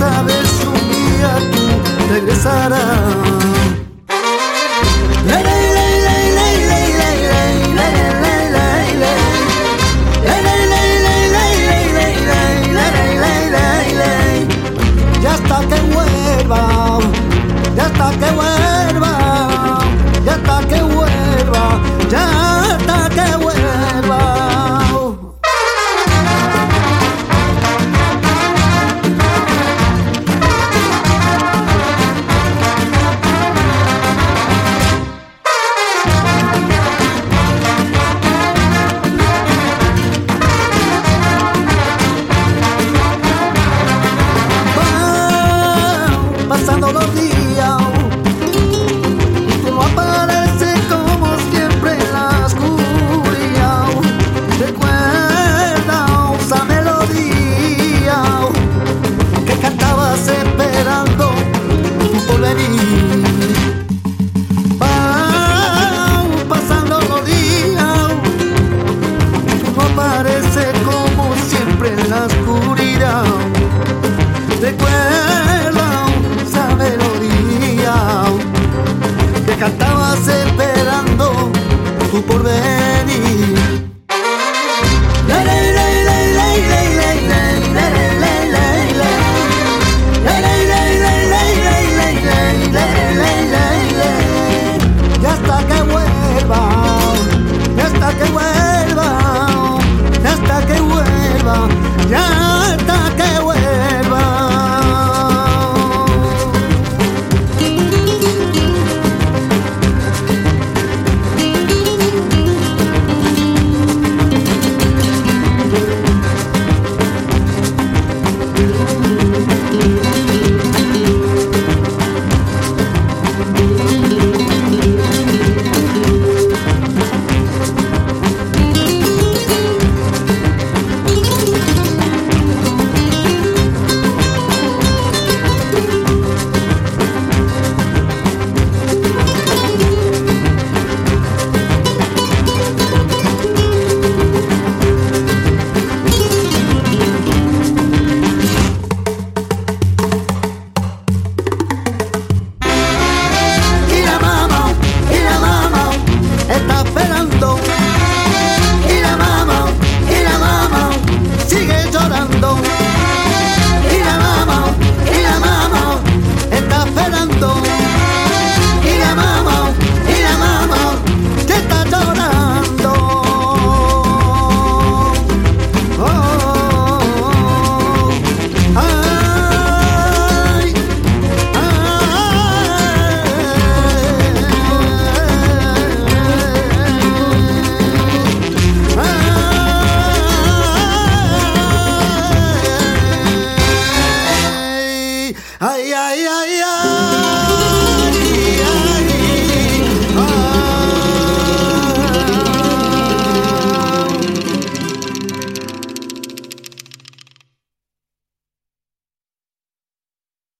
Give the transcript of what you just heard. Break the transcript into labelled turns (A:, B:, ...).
A: saber si un día tú regresarás. Ya hasta que vuelva, ya hasta que vuelva, ya hasta que vuelva, ya hasta que vuelva. Pasando los días y tú no apareces como siempre en la oscuridad. Recuerda esa melodía que cantabas esperando tu porvenir. Van pasando los días y tú no apareces como siempre en la oscuridad. Recuerda esa melodía que cantabas esperando tu porvenir. Ya hasta que vuelva, ya hasta que vuelva, ya hasta que vuelva, ya hasta que vuelva. Ay, ay, ay, ay.